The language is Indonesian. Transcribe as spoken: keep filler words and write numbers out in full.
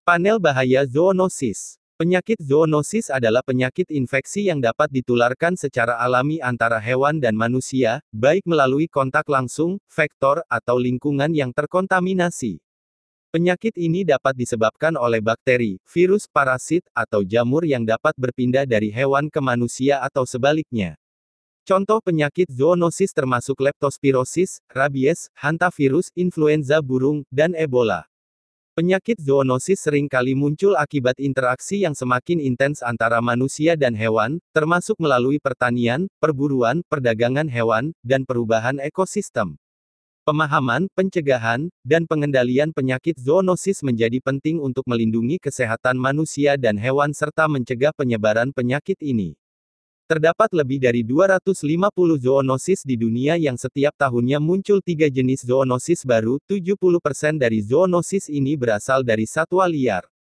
Panel bahaya zoonosis. Penyakit zoonosis adalah penyakit infeksi yang dapat ditularkan secara alami antara hewan dan manusia, baik melalui kontak langsung, vektor, atau lingkungan yang terkontaminasi. Penyakit ini dapat disebabkan oleh bakteri, virus, parasit, atau jamur yang dapat berpindah dari hewan ke manusia atau sebaliknya. Contoh penyakit zoonosis termasuk leptospirosis, rabies, hantavirus, influenza burung, dan Ebola. Penyakit zoonosis sering kali muncul akibat interaksi yang semakin intens antara manusia dan hewan, termasuk melalui pertanian, perburuan, perdagangan hewan, dan perubahan ekosistem. Pemahaman, pencegahan, dan pengendalian penyakit zoonosis menjadi penting untuk melindungi kesehatan manusia dan hewan serta mencegah penyebaran penyakit ini. Terdapat lebih dari dua ratus lima puluh zoonosis di dunia yang setiap tahunnya muncul tiga jenis zoonosis baru. tujuh puluh persen dari zoonosis ini berasal dari satwa liar.